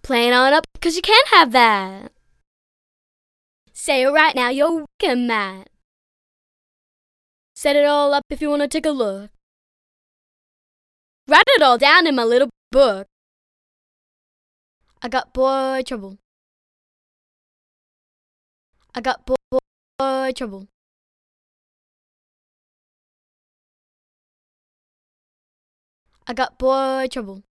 Plan on up, 'cause you can't have that. Say it right now, you're wicked mad. Set it all up if you want to take a look. Write it all down in my little book. I got boy trouble. I got boy trouble. I got boy trouble.